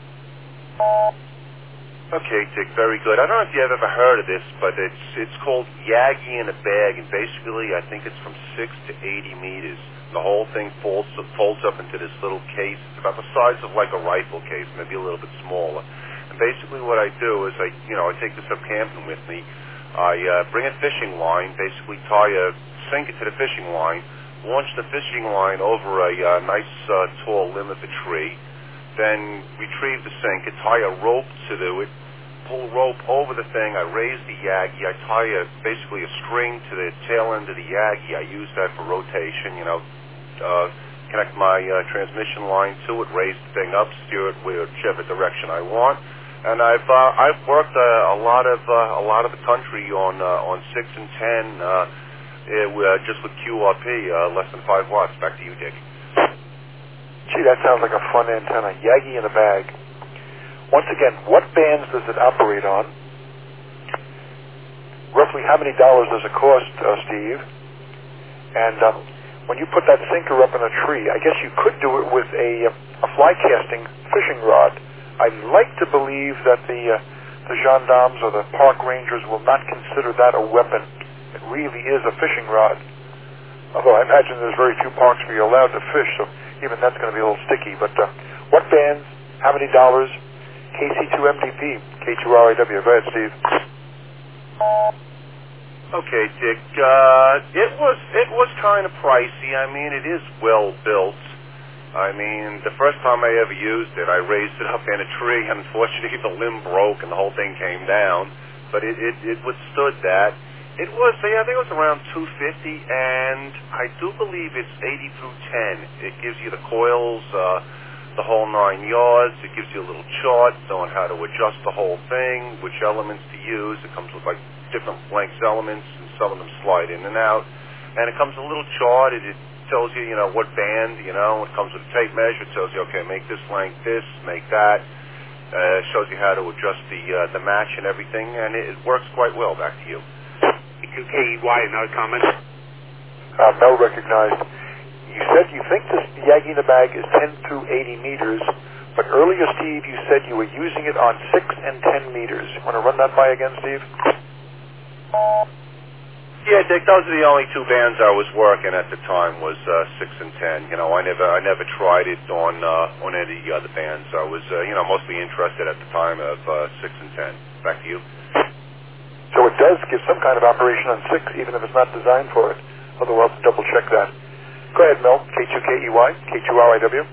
Okay, Dick, very good. I don't know if you have ever heard of this, but it's it's called Yagi in a bag, and basically I think it's from six to eighty meters. The whole thing folds folds up into this little case. It's about the size of like a rifle case, maybe a little bit smaller. And basically what I do is I, you know, I take this up camping with me. I uh, bring a fishing line, basically tie a sink it to the fishing line, launch the fishing line over a uh, nice uh, tall limb of a tree, then retrieve the sink, I tie a rope to do it, pull rope over the thing, I raise the Yagi, I tie a, basically a string to the tail end of the Yagi, I use that for rotation, you know, uh, connect my uh, transmission line to it, raise the thing up, steer it whichever direction I want. And I've uh, I've worked uh, a lot of uh, a lot of the country on uh, on six and ten, uh, uh, just with Q R P, uh, less than five watts. Back to you, Dick. Gee, that sounds like a fun antenna. Yagi in a bag. Once again, what bands does it operate on? Roughly how many dollars does it cost, uh, Steve? And um, when you put that sinker up in a tree, I guess you could do it with a a fly casting fishing rod. I'd like to believe that the uh, the gendarmes or the park rangers will not consider that a weapon. It really is a fishing rod. Although I imagine there's very few parks where you're allowed to fish, so even that's going to be a little sticky. But uh, what bands? How many dollars? K C two M D P, K two R I W. Go ahead, Steve. Okay, Dick. Uh, it was it was kind of pricey. I mean, it is well built. I mean, the first time I ever used it, I raised it up in a tree. Unfortunately, the limb broke and the whole thing came down. But it, it, it withstood that. It was, yeah, I think it was around two fifty, and I do believe it's eighty through ten. It gives you the coils, uh, the whole nine yards. It gives you a little chart on how to adjust the whole thing, which elements to use. It comes with, like, different length elements, and some of them slide in and out. And it comes with a little chart. It, it tells you, you know, what band, you know, it comes with a tape measure. It tells you, okay, make this length this, make that. Uh, it shows you how to adjust the uh, the match and everything, and it, it works quite well. Back to you. K E Y, another comment? Uh, Mel recognized. You said you think this Yagi in the bag is ten through eighty meters, but earlier, Steve, you said you were using it on six and ten meters. You want to run that by again, Steve? Yeah, Dick, those are the only two bands I was working at the time was uh, six and ten. You know, I never I never tried it on uh, on any other bands. I was uh, you know mostly interested at the time of uh, six and ten. Back to you. So it does give some kind of operation on six, even if it's not designed for it. Although we'll have to double check that. Go ahead, Mel. K two K E Y, K two R I W.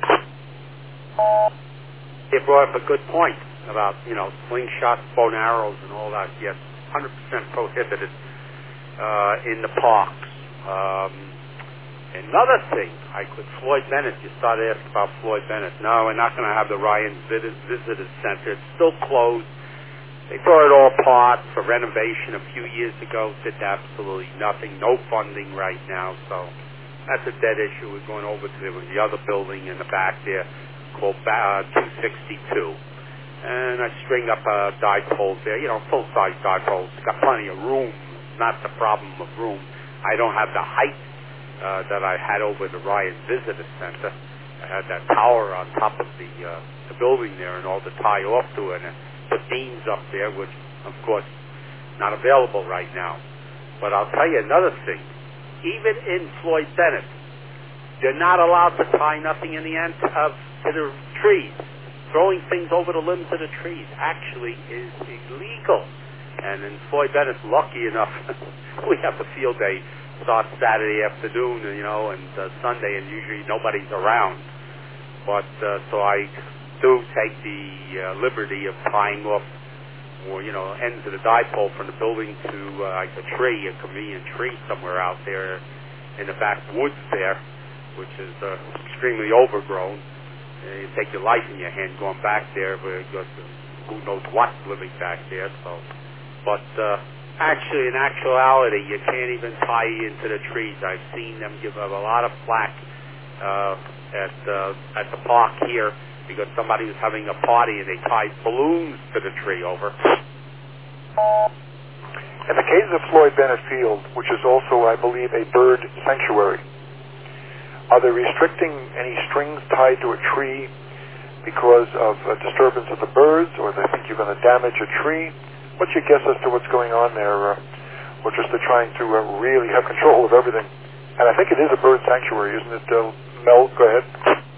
You brought up a good point about, you know, slingshots, bow and arrows, and all that. Yes, one hundred percent prohibited uh, in the parks. Um, another thing, I could, Floyd Bennett, you started asking about Floyd Bennett. No, we're not going to have the Ryan Visitor Center. It's still closed. They tore it all apart for renovation a few years ago. Did absolutely nothing. No funding right now, so that's a dead issue. We're going over to the, the other building in the back there called uh, two sixty-two. And I string up uh, dipoles there, you know, full-size dipoles. Got plenty of room, not the problem of room. I don't have the height uh, that I had over the Ryan Visitor Center. I had that tower on top of the, uh, the building there and all to tie off to it, and put beams up there, which, of course, not available right now. But I'll tell you another thing. Even in Floyd Bennett, you're not allowed to tie nothing in the end of to the trees. Throwing things over the limbs of the trees actually is illegal. And in Floyd Bennett, lucky enough, we have the field day start Saturday afternoon, you know, and uh, Sunday, and usually nobody's around. But uh, so I do take the uh, liberty of tying off, or you know, ends of the dipole from the building to uh, like a tree, a convenient tree somewhere out there in the back woods there, which is uh, extremely overgrown. Uh, you take your life in your hand going back there, because who knows what's living back there. So, but uh, actually, in actuality, you can't even tie into the trees. I've seen them give up a lot of flack uh, at uh, at the park here, because somebody was having a party and they tied balloons to the tree over. In the case of Floyd Bennett Field, which is also, I believe, a bird sanctuary, are they restricting any strings tied to a tree because of a disturbance of the birds, or they think you're going to damage a tree? What's your guess as to what's going on there? Uh, or just they're trying to uh, really have control of everything? And I think it is a bird sanctuary, isn't it, uh, Mel? Go ahead.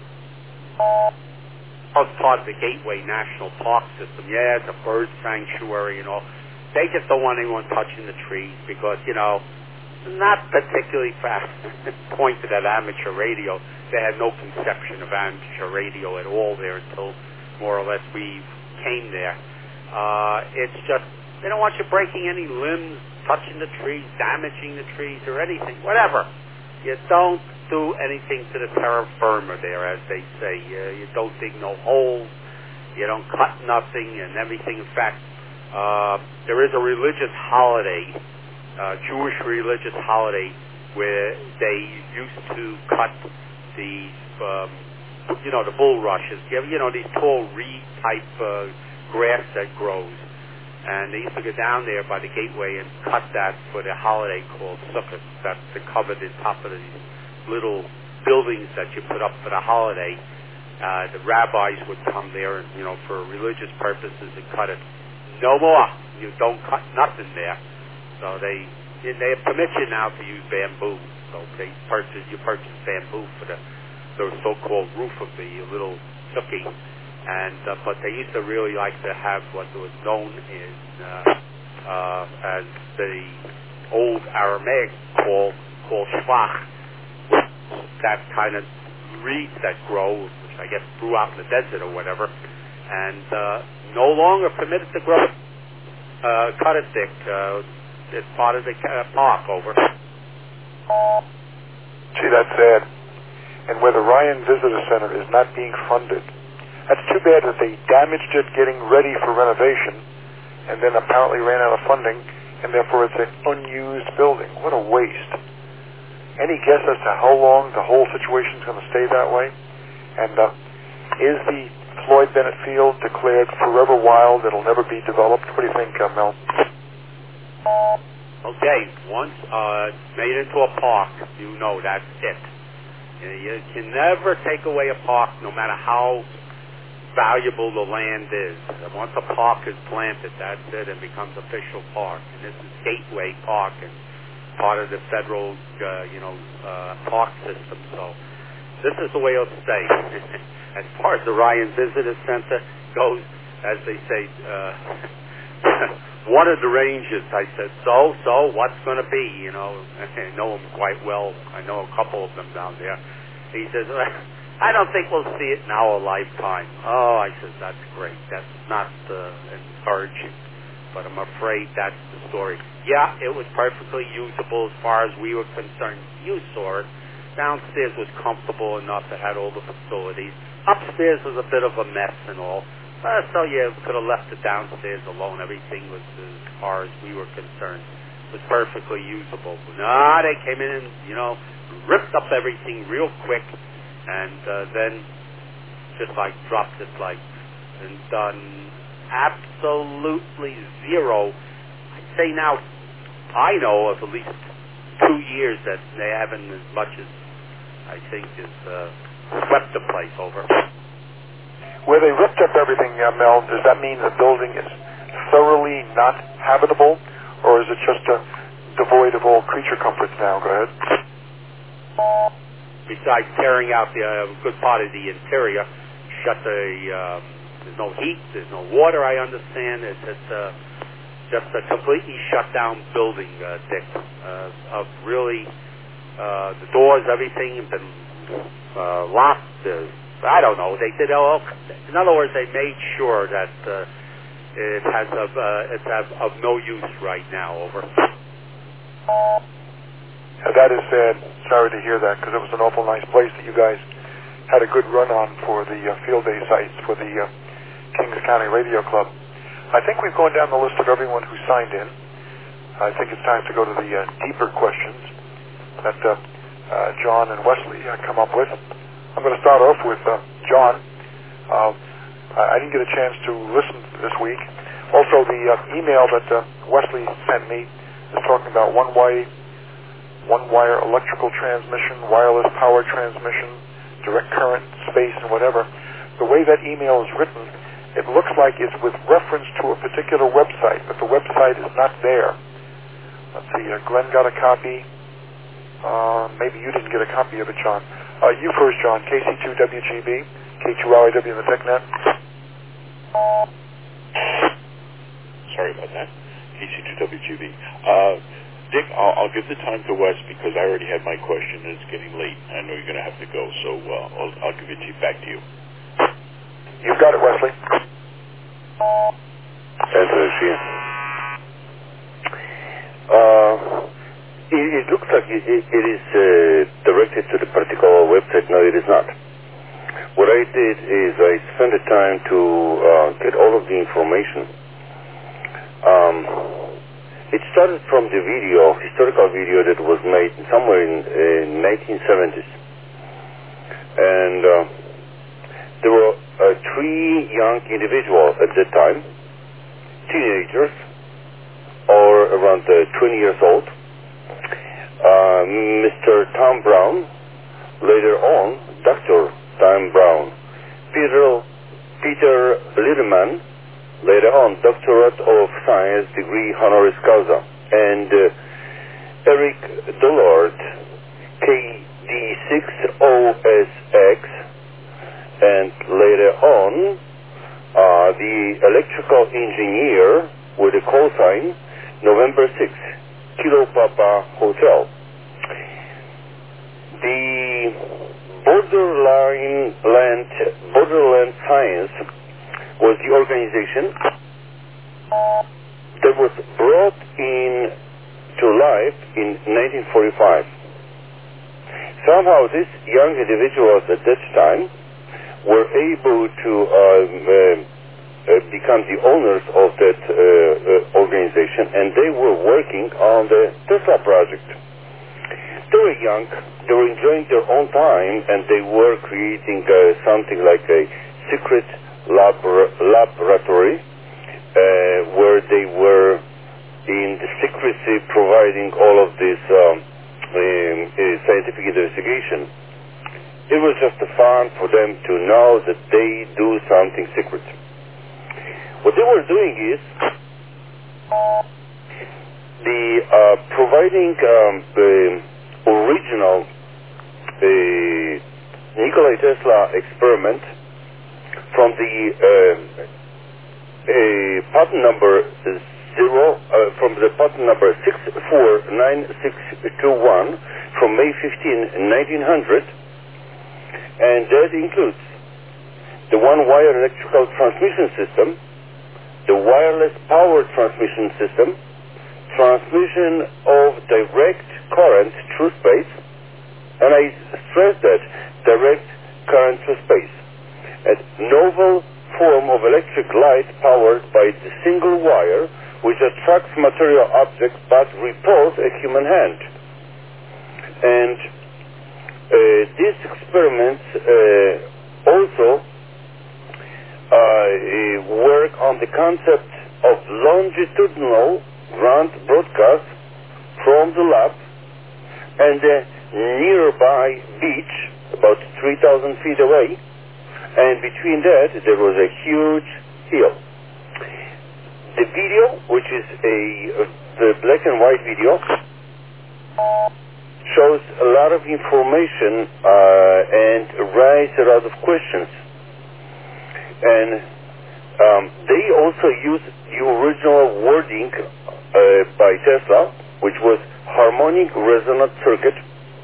It's part of the Gateway National Park system. Yeah, it's a bird sanctuary and all. They just don't want anyone touching the trees because, you know, not particularly fast pointed at amateur radio. They had no conception of amateur radio at all there until more or less we came there. Uh, it's just, they don't want you breaking any limbs, touching the trees, damaging the trees or anything, whatever. You don't do anything to the terra firma there, as they say. Uh, you don't dig no holes. You don't cut nothing and everything. In fact, uh, there is a religious holiday, uh, Jewish religious holiday, where they used to cut the, um, you know, the bulrushes. You, have, you know, these tall reed-type uh, grass that grows. And they used to go down there by the gateway and cut that for the holiday called Sukkot. That's to cover the top of these little buildings that you put up for the holiday. Uh, the rabbis would come there and, you know, for religious purposes and cut it. No more. You don't cut nothing there. So they they permit you now to use bamboo. So they purchase you purchase bamboo for the the so-called roof of the little sukkah. And uh, but they used to really like to have what was known in uh, uh, as the old Aramaic call called shvach, that kind of reeds that grow, which I guess grew out in the desert or whatever, and uh, no longer permitted to grow. Uh, cut it, Dick. Uh, it's part of the uh, park over. Gee, that's sad. And where the Ryan Visitor Center is not being funded. That's too bad that they damaged it getting ready for renovation and then apparently ran out of funding, and therefore it's an unused building. What a waste. Any guess as to how long the whole situation is going to stay that way? And uh, is the Floyd Bennett Field declared forever wild? It'll never be developed? What do you think, uh, Mel? Okay, once uh, made into a park, you know that's it. You can never take away a park, no matter how valuable the land is. And once a park is planted, that's it, and becomes official park. And this is Gateway Park in part of the federal, uh, you know, uh, park system. So this is the way it'll stay. As far as the Ryan Visitor Center goes, as they say, uh, one of the rangers, I said, so, so, what's going to be? You know, I know him quite well. I know a couple of them down there. He says, I don't think we'll see it in our lifetime. Oh, I said, that's great. That's not uh, encouraging, but I'm afraid that's the story. Yeah, it was perfectly usable as far as we were concerned. You saw it. Downstairs was comfortable enough. It had all the facilities. Upstairs was a bit of a mess and all. Uh, so you could have left it downstairs alone. Everything was, as far as we were concerned, was perfectly usable. Nah, they came in and, you know, ripped up everything real quick, and uh, then just like dropped it like and done absolutely zero. I'd say now I know of at least two years that they haven't as much as I think is uh, swept the place over. Where they ripped up everything, uh, Mel, does that mean the building is thoroughly not habitable, or is it just uh, devoid of all creature comforts now? Go ahead. Besides tearing out the uh, good part of the interior, shut the, um, there's no heat, there's no water, I understand. It's, it's uh, just a completely shut down building, uh, Dick. Uh, of really, uh, the doors, everything have been uh, locked. Uh, I don't know. They did all. In other words, they made sure that uh, it has of uh, it's of, of no use right now. Over. Uh, that is sad. Sorry to hear that, because it was an awful nice place that you guys had a good run on for the uh, field day sites for the uh, Kings County Radio Club. I think we've gone down the list of everyone who signed in. I think it's time to go to the uh, deeper questions that uh, uh, John and Wesley uh, come up with. I'm going to start off with uh, John. Uh, I didn't get a chance to listen this week. Also, the uh, email that uh, Wesley sent me is talking about one-way, one-wire electrical transmission, wireless power transmission, direct current, space, and whatever. The way that email is written, it looks like it's with reference to a particular website, but the website is not there. Let's see, uh, Glenn got a copy. Uh, maybe you didn't get a copy of it, John. Uh, you first, John. K C two W G B, K two R I W in the TechNet. Sorry about that. K C two W G B. Uh, Dick, I'll, I'll give the time to Wes because I already had my question and it's getting late. I know you're going to have to go, so uh, I'll, I'll give it to you, back to you. You've got it, Wesley. Answer is here. Uh... It, it looks like it, it, it is uh, directed to the particular website. No, it is not. What I did is I spent the time to uh, get all of the information. Um, it started from the video, historical video that was made somewhere in uh, nineteen seventies. And uh, there were uh, three young individuals at that time, teenagers, or around uh, twenty years old. Uh, Mister Tom Brown, later on, Doctor Tom Brown, Peter Peter Liederman, later on, Doctorate of Science degree honoris causa, and uh, Eric Dollard, K D six O S X, and later on, uh, the electrical engineer with a call sign, November sixth. Kilo Papa Hotel. The Borderline Land, Borderland Science was the organization that was brought in to life in nineteen forty-five. Somehow these young individuals at that time were able to um, uh, Uh, become the owners of that uh, uh, organization, and they were working on the Tesla project. They were young, they were enjoying their own time, and they were creating uh, something like a secret labor- laboratory uh, where they were in the secrecy providing all of this um, um, uh, scientific investigation. It was just fun for them to know that they do something secret. What they were doing is the uh, providing um, the original uh, Nikola Tesla experiment from the uh, uh, patent number zero uh, from the patent number six four nine six two one from May fifteenth, nineteen hundred, and that includes the one-wire electrical transmission system, the wireless power transmission system, transmission of direct current through space, and I stress that, direct current through space, a novel form of electric light powered by the single wire which attracts material objects but repels a human hand. And uh, these experiments uh, also uh, work on the concept of longitudinal ground broadcast from the lab and the nearby beach, about three thousand feet away, and between that there was a huge hill. The video, which is a, a black and white video, shows a lot of information uh, and raises a lot of questions. And um, they also use the original wording uh, by Tesla, which was harmonic resonant circuit,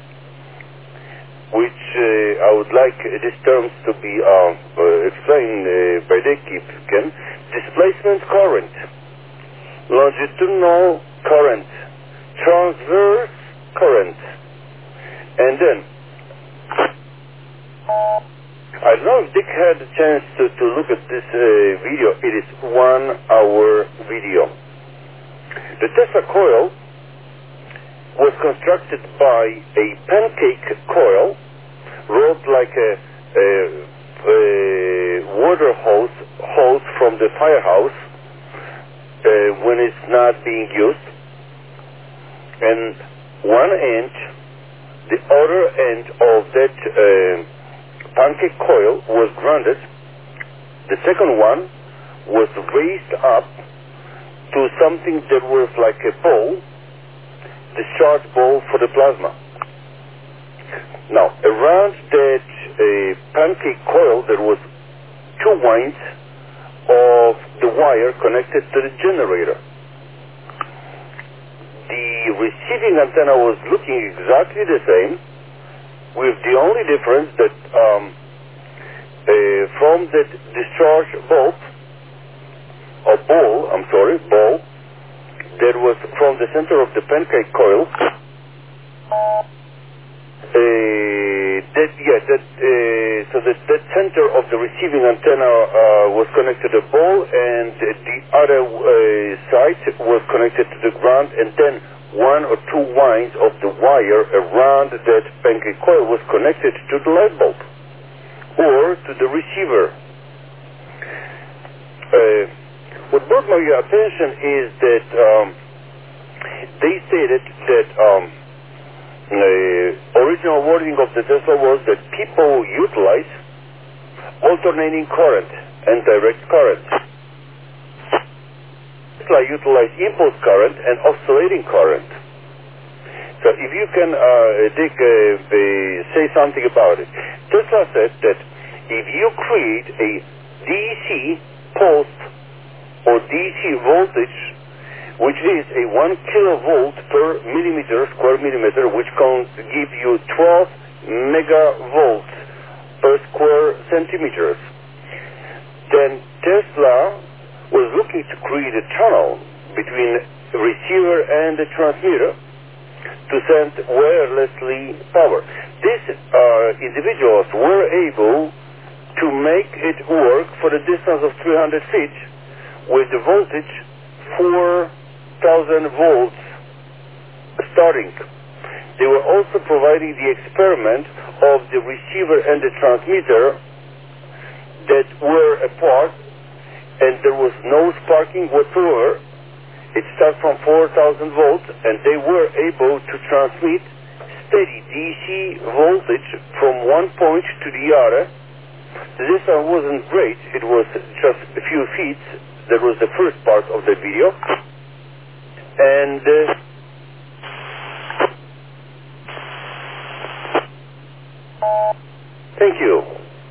which uh, I would like these terms to be uh, uh, explained uh, by Dick if you can. Displacement current, longitudinal current, transverse current, and then I don't know if Dick had a chance to, to look at this uh, video. It is one hour video. The Tesla coil was constructed by a pancake coil, rolled like a, a, a water hose, hose from the firehouse uh, when it's not being used. And one end, the other end of that uh, pancake coil was grounded. The second one was raised up to something that was like a bowl, discharge bowl for the plasma. Now, around that uh, pancake coil, there was two winds of the wire connected to the generator. The receiving antenna was looking exactly the same, with the only difference that um, uh, from that discharge bulb, or ball, I'm sorry, ball, that was from the center of the pancake coil, uh, that, yeah, that, uh, so that, that center of the receiving antenna uh, was connected to the ball, and the other uh, side was connected to the ground, and then one or two winds of the wire around that pancake coil was connected to the light bulb or to the receiver. Uh, what brought my attention is that um, they stated that um, the original wording of the Tesla was that people utilize alternating current and direct current. Tesla utilize impulse current and oscillating current. So if you can, uh, Dick, uh, uh, say something about it. Tesla said that if you create a D C pulse or D C voltage, which is a one kilovolt per millimeter, square millimeter, which can give you twelve megavolts per square centimeters, then Tesla was looking to create a tunnel between the receiver and the transmitter to send wirelessly power. These uh, individuals were able to make it work for the distance of three hundred feet with the voltage four thousand volts starting. They were also providing the experiment of the receiver and the transmitter that were apart, and there was no sparking whatsoever. It started from four thousand volts, and they were able to transmit steady D C voltage from one point to the other. The distance wasn't great. It was just a few feet. That was the first part of the video. And uh, thank you.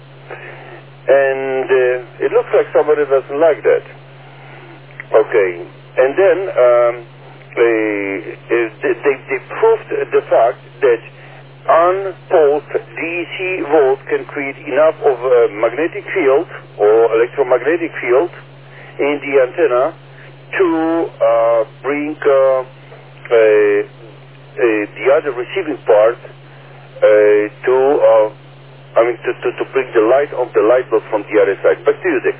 And uh, it looks like somebody doesn't like that. Okay. And then um, they, they, they proved the fact that unpulsed D C volt can create enough of a magnetic field or electromagnetic field in the antenna to uh, bring uh, uh, uh, the other receiving part uh, to, uh, I mean, to, to, to bring the light of the light bulb from the other side. Back to you, Dick.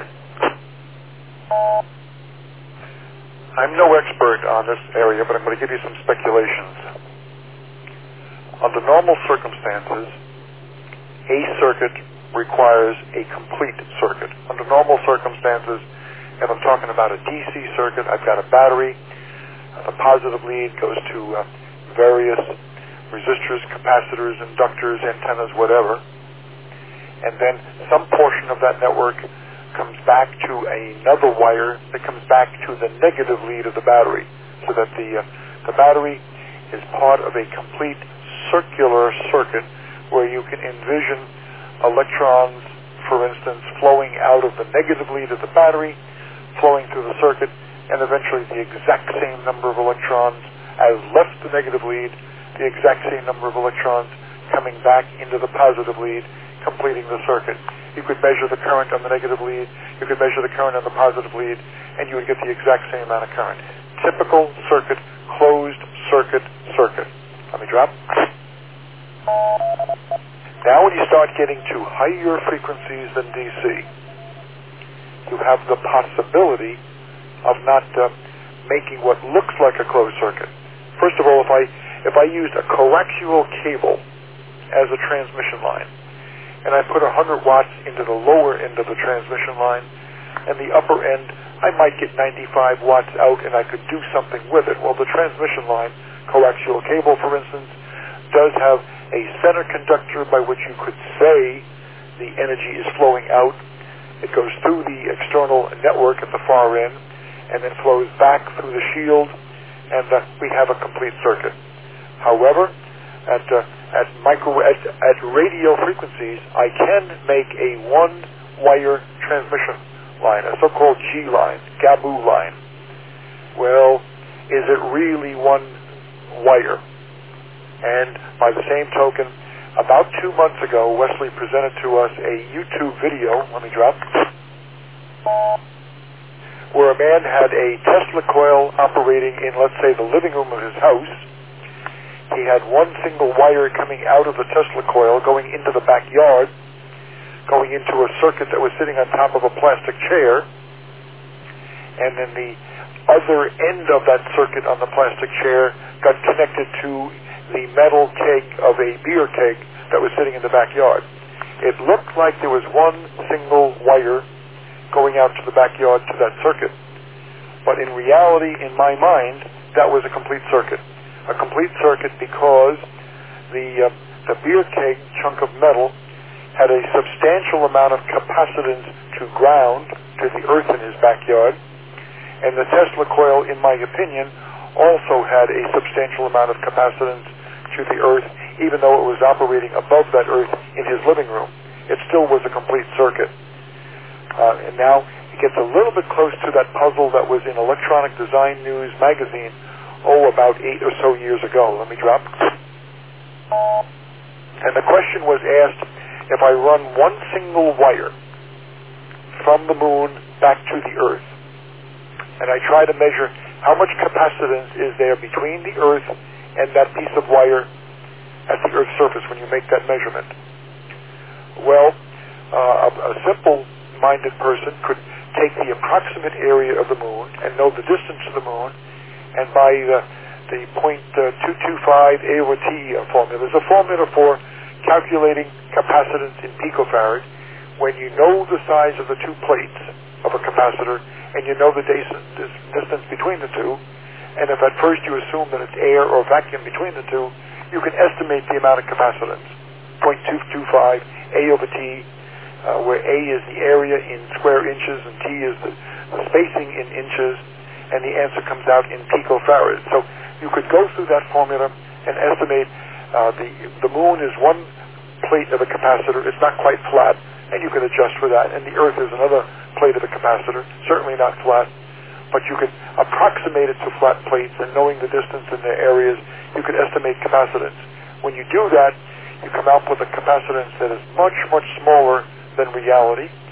I'm no expert on this area, but I'm going to give you some speculations. Under normal circumstances, a circuit requires a complete circuit. Under normal circumstances, if I'm talking about a D C circuit, I've got a battery, the positive lead goes to uh, various resistors, capacitors, inductors, antennas, whatever, and then some portion of that network comes back to another wire that comes back to the negative lead of the battery, so that the, uh, the battery is part of a complete circular circuit where you can envision electrons, for instance, flowing out of the negative lead of the battery, flowing through the circuit, and eventually the exact same number of electrons as left the negative lead, the exact same number of electrons coming back into the positive lead, completing the circuit. You could measure the current on the negative lead, you could measure the current on the positive lead, and you would get the exact same amount of current. Typical circuit, closed circuit, circuit. Let me drop. Now when you start getting to higher frequencies than D C, you have the possibility of not uh, making what looks like a closed circuit. First of all, if I if I used a coaxial cable as a transmission line, and I put one hundred watts into the lower end of the transmission line, and the upper end, I might get ninety-five watts out and I could do something with it. Well, the transmission line, coaxial cable, for instance, does have a center conductor by which you could say the energy is flowing out. It goes through the external network at the far end and then flows back through the shield, and uh, we have a complete circuit. However, at uh, at micro at, at radio frequencies, I can make a one-wire transmission line, a so-called G line, Gabu line. Well, is it really one wire? And by the same token, about two months ago, Wesley presented to us a YouTube video, let me drop, where a man had a Tesla coil operating in, let's say, the living room of his house. He had one single wire coming out of the Tesla coil going into the backyard, going into a circuit that was sitting on top of a plastic chair, and then the other end of that circuit on the plastic chair got connected to the metal keg of a beer keg that was sitting in the backyard. It looked like there was one single wire going out to the backyard to that circuit. But in reality, in my mind, that was a complete circuit. A complete circuit because the, uh, the beer keg chunk of metal had a substantial amount of capacitance to ground, to the earth in his backyard, and the Tesla coil, in my opinion, also had a substantial amount of capacitance to the earth, even though it was operating above that earth in his living room. It still was a complete circuit. Uh, and now it gets a little bit close to that puzzle that was in Electronic Design News magazine, oh, about eight or so years ago. Let me drop. And the question was asked, if I run one single wire from the moon back to the earth, and I try to measure how much capacitance is there between the earth and that piece of wire at the Earth's surface when you make that measurement. Well, uh, a, a simple-minded person could take the approximate area of the moon and know the distance to the moon, and by the, the point uh, two two five A over T uh, formula, there's a formula for calculating capacitance in picofarad. When you know the size of the two plates of a capacitor and you know the distance, distance between the two, and if at first you assume that it's air or vacuum between the two, you can estimate the amount of capacitance. zero point two two five A over T, uh, where A is the area in square inches and T is the, the spacing in inches, and the answer comes out in picofarads. So you could go through that formula and estimate uh, the the moon is one plate of a capacitor. It's not quite flat, and you can adjust for that. And the Earth is another plate of a capacitor, certainly not flat, but you could approximate it to flat plates, and knowing the distance in their areas, you could estimate capacitance. When you do that, you come out with a capacitance that is much, much smaller than reality,